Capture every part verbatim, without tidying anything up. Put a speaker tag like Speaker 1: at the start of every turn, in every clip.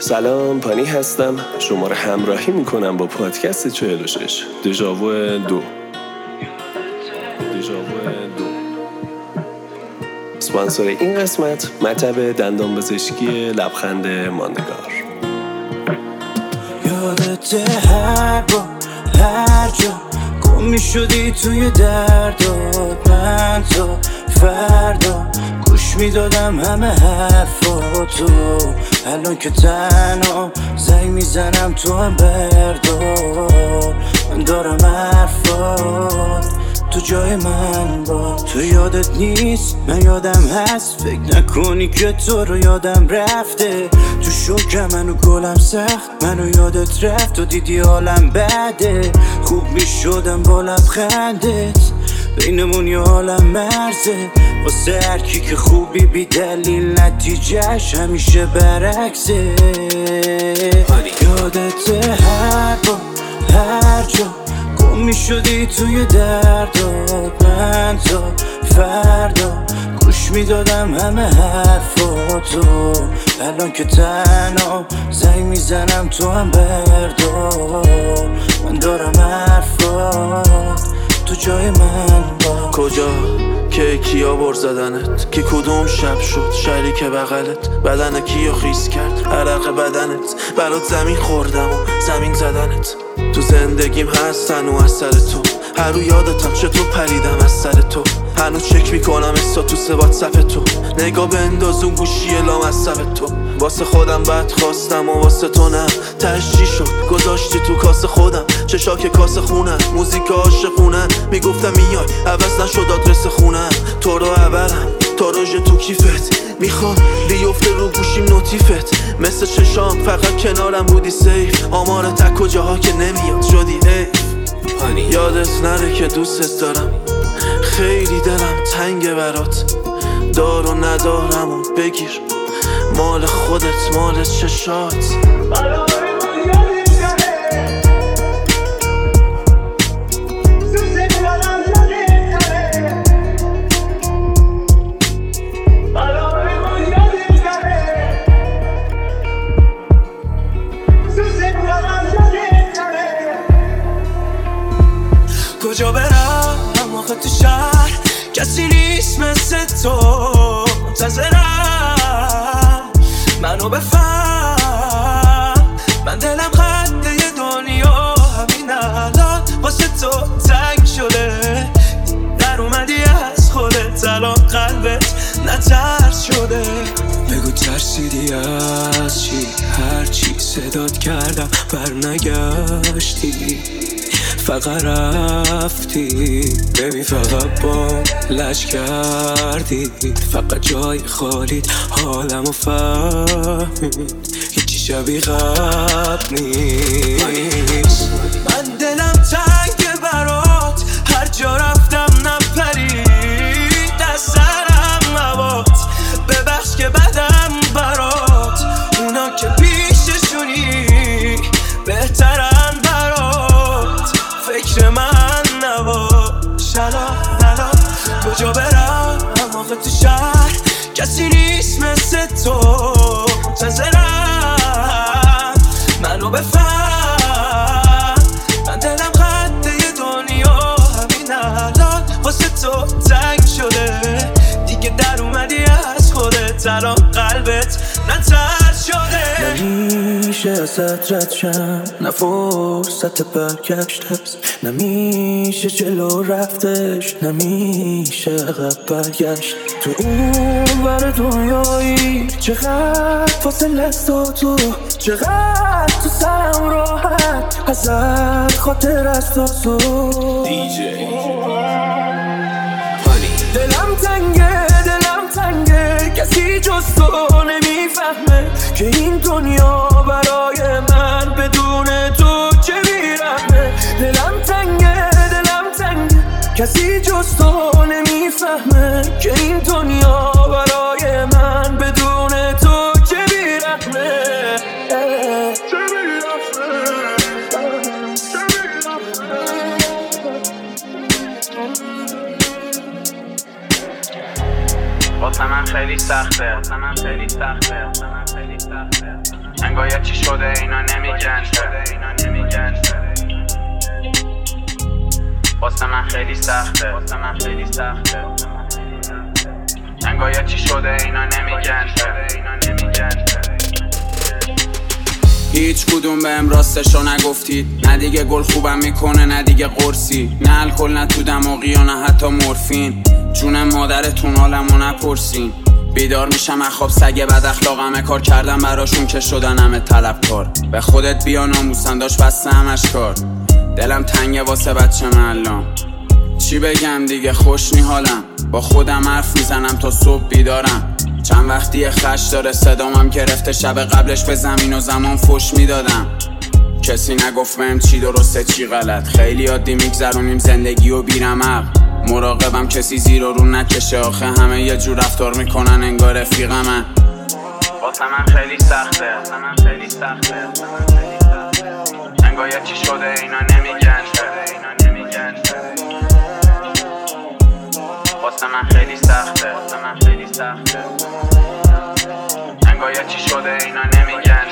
Speaker 1: سلام، پانی هستم. شما رو همراهی میکنم با پادکست چهل و شش دژاوو دو. دژاوو دو. اسپانسر این قسمت مطب دندان پزشکی لبخند ماندگار.
Speaker 2: یادت هر با هر جا گم میشدی توی دردات، من تا فردا گوش میدادم همه حرفاتو. الان که تنها زنگ میزنم تو هم بردار، من دارم حرفات تو جای من با. تو یادت نیست من یادم هست، فکر نکنی که تو رو یادم رفته. تو شوکم منو گلم سخت، منو یادت رفت و دیدی حالم بده. خوب میشدم با لبخندت، بینمون یه عالم مرزه. واسه هر کی که خوبی بی دلیل نتیجهش همیشه برعکسه. یادت هر با هر جا گم میشدی توی دردات، من تا فردا گوش میدادم همه حرفاتو. الان که تنها زنگ میزنم تو هم بردار، من دارم حرفات تو جای من با.
Speaker 3: کجا که کیا بر زدنت، که کدوم شب شد شریک بغلت، بدن کیو خیس کرد عرق بدنت، برات زمین خوردم و زمین زدنت. تو زندگیم هستن و از سر تو، هر رو یادتم چطور پریدم از سر تو. هنوز چک میکنم استاتوس واتساپ تو، نگاه بندازون گوشی لام از سب تو. واسه خودم بد خواستم و واسه تو نه، تشجی شد گذاشتی تو کاس خودم. چشاک کاس خونن، موزیک عاشقونن، میگفتم میای عوض نشد آدرس خونن. تو رو عبرم تا روژه تو کیفت، میخوام بیفته رو گوشیم نوتیفت. مثل چشام فقط کنارم بودی سیف، آمار تک و جاها که نمیاد شدی حیف. یادت نره که دوستت دارم، خیلی دلم تنگه برات. دار و ندارم و بگیر، مال خودت مال چشات.
Speaker 2: کجا برم آخه تو شهر کسی نیست مثل تو. منتظرم منو بفهم، من دلم خط یه دنیا همین الان واسه تو تنگ شده. در اومدی از خودت، الان قلبت نترس شده. بگو ترسیدی از چی؟ هر چی صدات کردم بر نگشتی، فقط رفتی. ببین فقط با لج کردی، فقط جای خالیت حالمو فهمید. هیچی شبیه قبل نیست. من دلم تنگه برات، هر جا رفتم نپرید از سرم هوات. ببخش که بدم برات، اونا که پیششونی بهترن برات. فکر من نباش الان الان. کجا برم آخه تو شهر کسی نیست مثل تو. منتظرم منو بفهم، من دلم خط یه دنیا همین الان واسه تو تنگ شده. دیگه در اومدی از خودت، الان قلبت نترس شده. نمیشه ازت رد شم، نه فرصت برگشت هست، نمیشه جلو رفتش، نمیشه عقب برگشت. تو اون ور دنیایی چقدر فاصله است و تو، چقدر تو سرم راحت ازت خاطر است و تو. دیجی دلم تنگه دلم تنگه، کسی جز تو نمیفهمه که این دنیا برای من بدون تو چه بیرحمه. دلم تنگه دلم تنگه، کسی جز تو نمیفهمه که این دنیا برای من بدون تو چه بیرحمه. چه بیرحمه چه بیرحمه.
Speaker 4: واسه من خیلی سخته، واسه من خیلی سخته، واسه من خیلی سخته.
Speaker 3: انگاید چی شده اینا نمیگن واسه من خیلی سخته واسه من خیلی سخته انگاید چی شده اینا نمیگن
Speaker 4: هیچ کدوم بهم راستشو نگفتید، نه دیگه گل خوبم میکنه نه دیگه قرصی، نه الکل نه تو دماغی و نه حتی مورفین. جون مادرتون حالمو نپرسین. بیدار میشم از خواب سگ بد اخلاقمه، کار کردم براشون که شدن همه طلبکار. به خودت بیا ناموسن داشت بسته همش کار. دلم تنگه واسه بچه الان، چی بگم دیگه خوش نی حالم. با خودم حرف میزنم تا صبح بیدارم. چند وقتی خش داره صدامم گرفته، شب قبلش به زمین و زمان فش میدادم. کسی نگفت بهم چی درسته چی غلط، خیلی عادی میگذرونیم زندگی و بیرمق. مراقبم کسی زیر و رو نکشه، آخه همه یه جور رفتار میکنن انگار رفیقمن.
Speaker 3: واسه من خیلی سخته واسه من خیلی سخته انگاید چی شده اینا نمیگن واسه من خیلی سخته واسه من خیلی سخته انگاید چی شده اینا نمیگن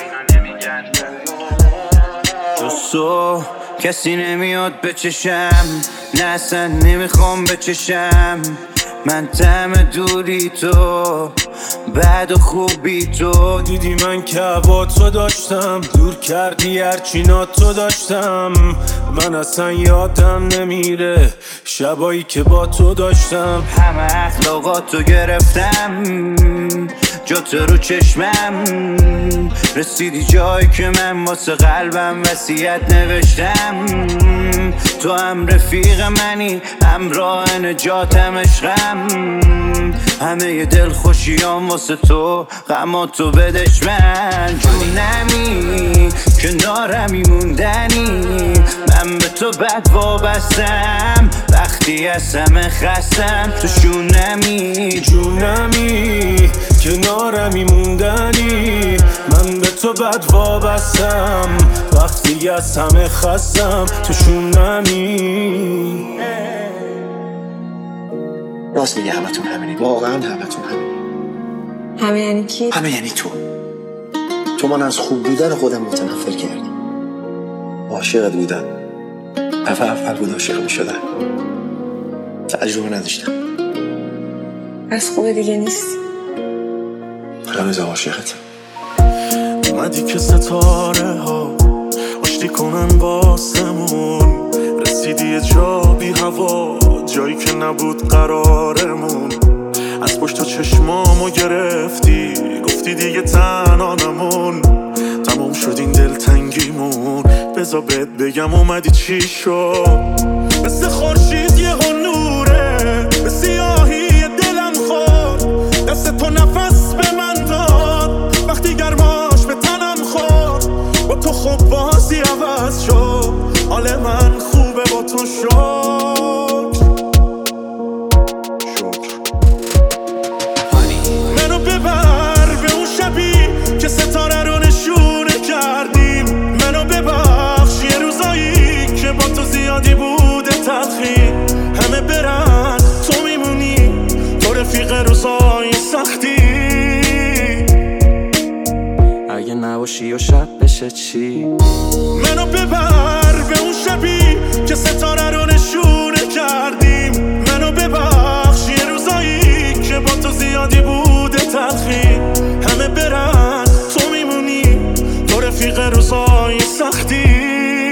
Speaker 2: جز تو کسی نمیاد بچشم، نه اصلا نمیخوام بچشم. من طعم دوری تو، بعد و خوبی تو.
Speaker 1: دیدی من که با تو داشتم، دور کردی هرچی نا تو داشتم. من اصلا یادم نمیره شبایی که با تو داشتم.
Speaker 2: همه اخلاقاتو گرفتم، جات رو چشمم. رسیدی جایی که من واسه قلبم وصیت نوشتم. تو هم رفیق منی، همراه نجاتم عشقم. همه ی دل خوشیام واسه تو، غماتو بدش من. جونمی کنارمی موندنی، من به تو بد وابستم. وقتی از همه خستم تو شونمی.
Speaker 1: جونمی کنارمی موندنی، من به تو بد وابستم. وقتی از همه خستم تو شونمی.
Speaker 5: راست میگه همتون همینی، واقعا همتون همینی.
Speaker 6: همه یعنی کی؟
Speaker 5: همه یعنی تو. تو من از خوب بودن خودم متنفر کردم. عاشقت بودم، دفعه اول بود عاشق میشدم. تجربه نداشتم.
Speaker 6: از خوب دیگه نیست.
Speaker 5: هنوز عاشقتم.
Speaker 7: اومدی که ستاره ها آشتی کنن باسمون. رسیدی یه جا بی هوا، جایی که نبود قرارمون. از پشت چشمامو گرفتی، گفتی دیگه تنها نمون. تموم شد این دلتنگیمون، بذار بهت بگم اومدی چی شد. مثل خورشید یه نوره به سیاهی دلم خورد. دست تو نفس به من داد، وقتی گرماش به تنم خورد. با تو خوب بازی عوض شد، حال من خوبه با تو شد. منو ببر به اون شبی که ستاره رو نشونه کردیم. منو ببخش یه روزایی که با تو زیادی بوده تلخی. همه برن تو میمونی، تو رفیق روزای سختی. اگه نباشی و شب بشه چی؟ منو ببر به اون شبی که ستاره رو نشونه کردیم. منو ببخش یه روزایی که با تو زیادی بوده تلخی. همه برن تو میمونی، تو رفیق روزای سختی.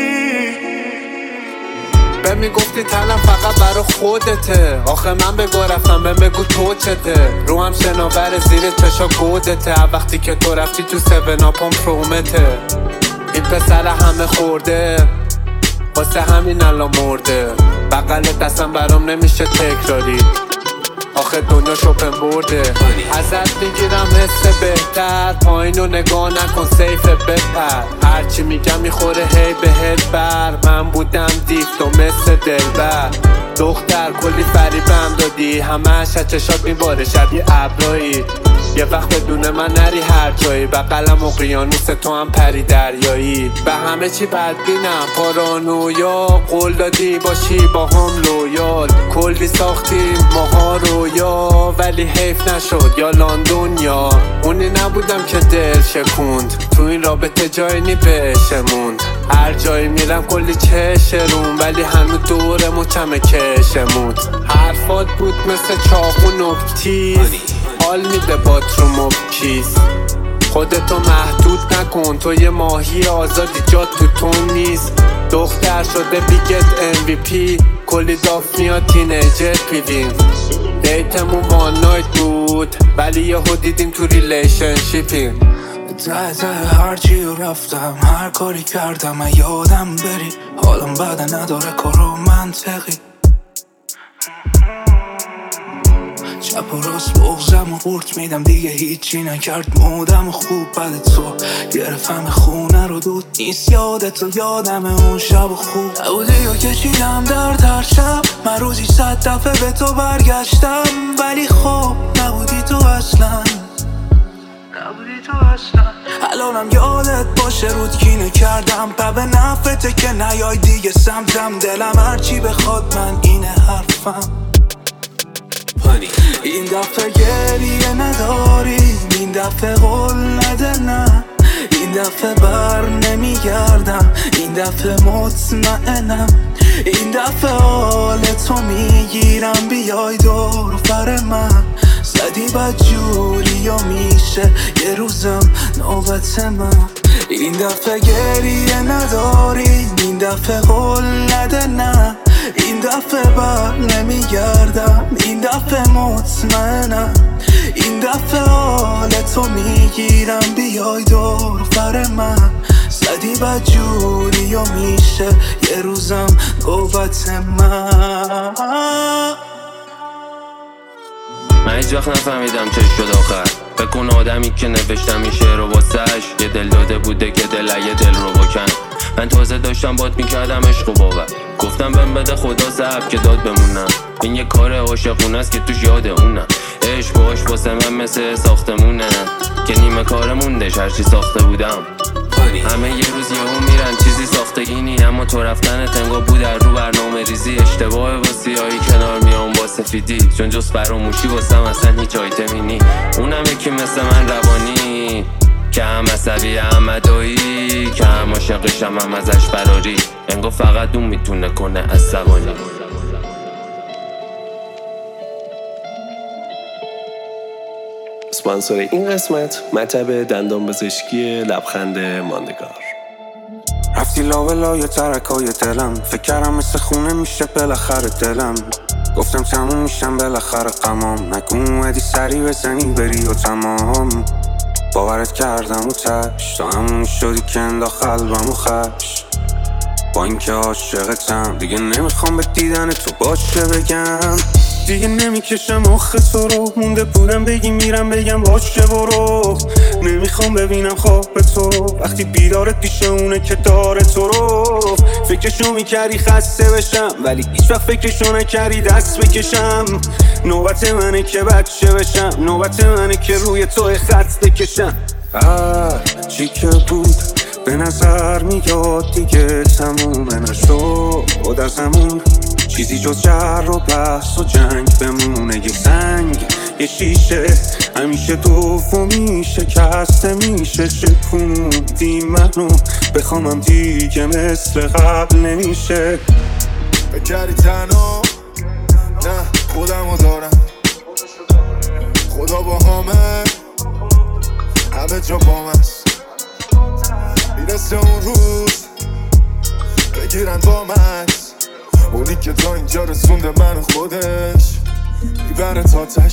Speaker 8: به میگفتی تنم فقط برا خودته، آخه من بگو رفتم به بگو تو چته. رو هم شناور زیر چشا گودته، وقتی که تو رفتی تو سون اپم پرومته. این پسر همه خورده، واسه همین الان مرده. بغل دستم برام نمیشه تکراری، آخه دنیا شپن برده. ازت میگیرم حس بهتر، پایینو نگاه نکن سیف بپر. هرچی میگم میخوره هی به هل بر. من بودم دیفت و مثل دلبر. دختر کلی فریبم دادی، همه چشات میباره شبیه ابرایی. یه وقت بدون من نری هر جایی، بغلم اقیانوس تو هم پری دریایی. به همه چی بدبینم پارانویا، قول دادی باشی با هم لویال. کلی ساختیم ماها رویا، ولی ولی حیف نشد، یا لندن یا اونی نبودم که دل شکوند. تو این رابطه جایی نی بشه موند. هر جایی میرم کلی چشرون، ولی هنوز دورمو کمه کشمود. حرفات بود مثل چاقو نکتیز، حال میده بات رو مبکیز. خودتو محدود نکن، تو یه ماهی آزادی، جا تو تو نیست. دختر شده بیگت ام وی پی، کلی داف میاد تینیجر پیویم. دیتمون وان نایت بود، ولی یهو دیدیم تو ریلیشنشیپیم.
Speaker 2: ته ته هرچی رو رفتم، هر کاری کردم اگه یادم بری. حالم بده نداره کارو منطقی. چپ و راست بغزم و قورت میدم، دیگه هیچی نکرد مودم. خوب بده تو گرفتم خونه رو، دود نیست یادتو، یادم اون شب خوب نبودی و کشیدم در هر شب. من روزی صد دفعه به تو برگشتم، ولی خب نبودی تو اصلا، نبودی تو اصلا. الانم یادت باشه رود کینه کردم، به نفته که نیای دیگه سمتم. دلم هرچی بخواد من اینه حرفم. این دفعه گریه نداری، این دفعه قول نده نه. این دفعه بر نمیگردم، این دفعه مطمئنم. این دفعه حال تو میگیرم، بیای دور فر من. زدی بد جوری و میشه یه روزم نوبت من. این دفعه گریه نداری، این دفعه قول نده نه. این دفعه بر نمیگردم، این دفعه مطمئنم. این دفعه حال تو میگیرم، بیای دور فر من. زدی بد جوری و میشه یه روزم نوبت من.
Speaker 9: من هیچ وقت نفهمیدم چه شد آخر. بکن آدمی که نوشتم این شعر رو واسش، یه دل داده بوده که دل یه دل رو بکن. من تازه داشتم بات میکردم عشق و باور، گفتم بهم بده خدا صبر که داد بمونم. این یه کار عاشقونه است که توش یاد اونم. عشق باش واسه من مثل ساختمونه که نیمه کار موندش هرچی ساخته بودم. همه یه روز یهو میرن چیزی ساختگی نی، اما تو رفتن تنگا بود در رو برنامه ریزی. اشتباه با سیاهی کنار میام با سفیدی، چون جز فراموشی واسم اصلا هیچ آیتمی نی. اونم یکی مثل من روانی، که هم عصبی هم ادایی، که هم عاشقشم هم ازش فراری. انگار فقط اون میتونه کنه عصبانی.
Speaker 10: اسپانسر این قسمت مطب دندان پزشکی لبخند ماندگار.
Speaker 1: رفتی لا لای ترکای دلم، فکر کردم مثل خونه میشه بالاخره دلم. گفتم تموم میشم بالاخره غمام، نگو اومدی سری بزنی بری و تمام. باورت کردم و تش، تا همون شدی که انداخت قلبم و خش. با اینکه عاشقتم دیگه نمیخوام به دیدن تو باشه بگم. دیگه نمیکشم آخه تو رو، مونده بودم بگی میرم بگم باشه برو. نمیخوام ببینم خواب تو رو، وقتی بیدارت پیش اونه که داره تو رو. فکرشو میکردی خسته بشم، ولی هیچ وقت فکرشو نکردی دست بکشم. نوبت منه که بچه بشم، نوبت منه که روی تو خط بکشم. هر چی که بود به نظر میاد دیگه تمومه نشد از همون. چیزی جز جر و بحث و جنگ بمونه، یه سنگ یه شیشه همیشه دومی شکسته میشه. شکوندی منو بخوامم دیگه مثل قبل نمیشه.
Speaker 7: بکردی تنها نه خودمو دارم، خدا با همه همه جا با منست. میرسه اون روز بگیرن با منست، اونی که تا اینجا رسونده من خودش میبره تا تش.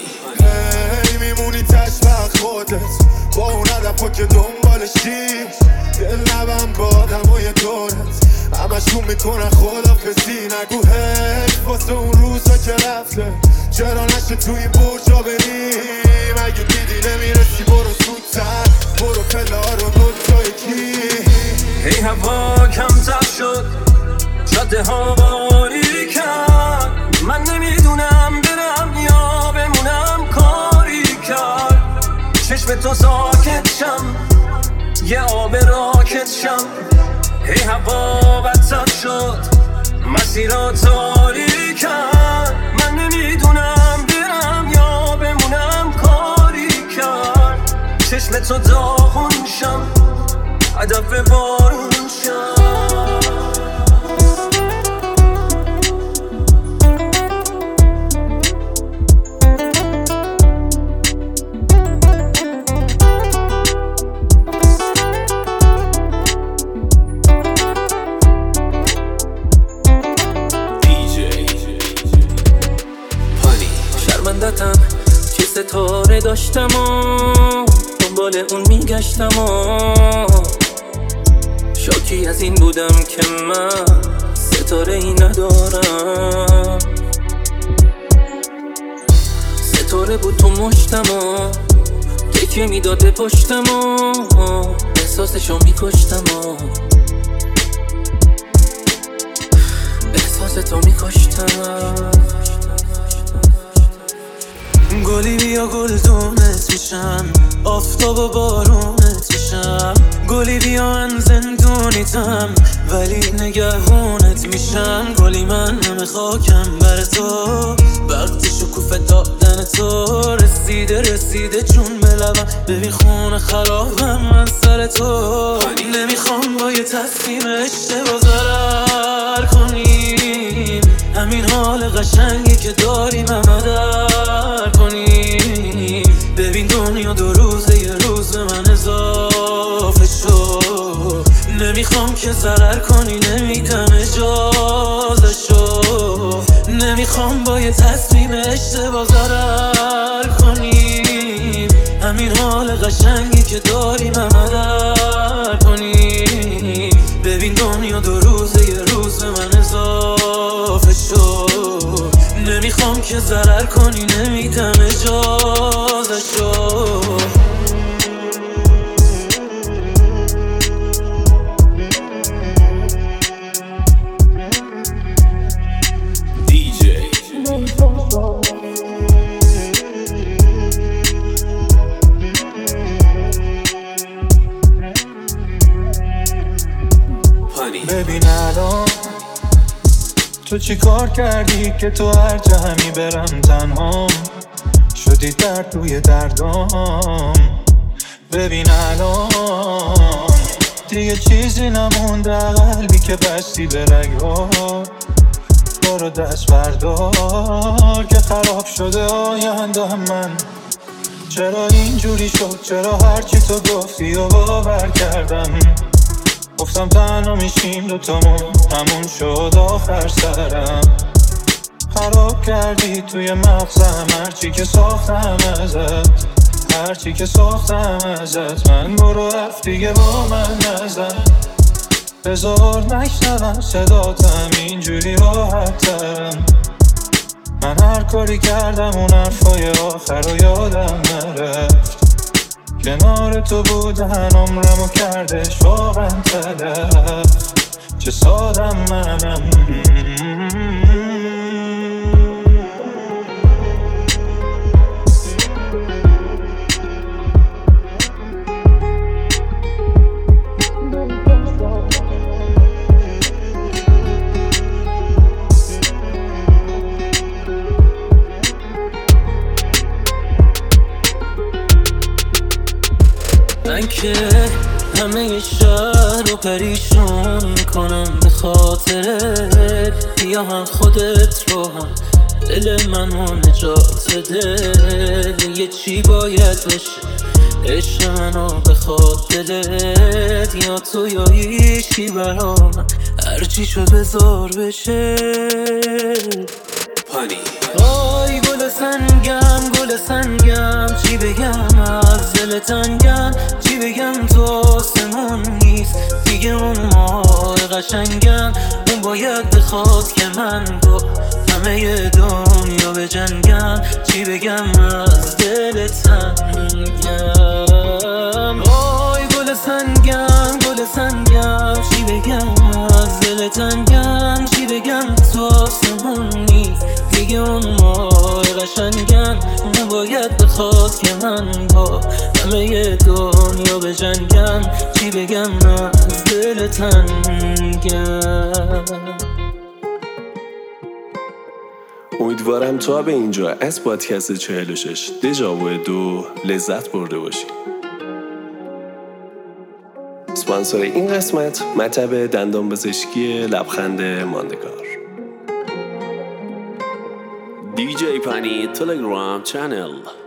Speaker 7: هی میمونی تش وقت خودت با اون هدفا که دنبالشی. دل نبم با آدمای دورت همشون میکنن خدافزی. نگو هی واسه اون روزا که رفته چرا نشه توی برجا بریم. اگه دیدی نمیرسی برو زودتر، برو پله ها رو دوتا یکی.
Speaker 2: هی هوا کمتر شد، جاده ها باری کرد. من نمیدونم برم یا بمونم کاری کرد. چشم تو ساکت شم، یه آب راکت شم. هی هوا بدتر شد، مسیرها تاری کرد. من نمیدونم برم یا خندتم که ستاره داشتم و دنبال اون میگشتم و شاکی از این بودم که من ستاره ای ندارم. ستاره بود تو مشتم و تکیه میداد به پشتم و احساسشو میکشتم و احساس تو میکشتم.
Speaker 3: گلی بیا گلدونت میشم، آفتاب و بارونت میشم. گلی بیا من زندونیتم ولی نگهونت میشم. گلی من همه خاکم بر تو، وقتی شکوفه دادن تو رسیده رسیده چون به لبم. ببین خونه خرابم من سر تو. نمیخوام با یه تصمیم اشتباه ضرر کنیم، همین حال قشنگی که داریم همه در کنیم. ببین دنیا دو روزه یه روز به من اضافه شد. نمیخوام که ضرر کنی نمیدم اجازه شد. نمیخوام با یه تصمیم اشتباه ضرر کنیم، همین حال قشنگی که داریم همه در کنیم. ببین دنیا دو روزه یه روز به من اضافه شد. نمیخوام که ضرر کنی نمیدم اجازه شد.
Speaker 2: ببین الان تو چی کار کردی که تو هر جا همی برم تنهام شدی درد توی دردام. ببین الان دیگه چیزی نمونده قلبی که بستی به رگ‌ها. برو دست بردار که خراب شده آینده هم من. چرا اینجوری شد؟ چرا هرچی تو گفتی و باور کردم؟ گفتم تنها میشیم دوتامون، همون شد آخر سرم. خراب کردی توی مغزم هرچی که ساختم ازت، هرچی که ساختم ازت. من برو رفت دیگه با من نزن، بذار نشنوم صداتم اینجوری راحت ترم. من هر کاری کردم اون حرفای آخر رو یادم نرفت. کنار تو بودن عمرمو کردش واقعا تلف. چه سادم منم. من که همه شهر رو پریشون میکنم به خاطرت. بیا هم خودت رو هم دل منو نجات بده. یه چی باید بشه عشق منو بخواد دلت، یا تو یا هیچی برا من هرچی شد بذار بشه.
Speaker 3: پانی
Speaker 2: آی گل سنگم گل سنگم، چی بگم از دل تنگم، چی بگم تو آسمون نیست دیگه اون ماه قشنگم. اون باید بخواد که من با همه دنیا بجنگم. چی بگم از دل تنگم. آی گل سنگم گل سنگم، چی بگم از دل تنگم، چی بگم تو آسمون نیست دیگه اون ماه قشنگم. اون باید بخواد که من با همه دنیا بجنگم. چی بگم از دل تنگم.
Speaker 10: امیدوارم تا به اینجا از پادکست چهل و شش دژاوو دو لذت برده باشی. اسپانسر این قسمت مطب دندان پزشکی لبخند ماندگار.
Speaker 11: دی جی پانی تلگرام چنل.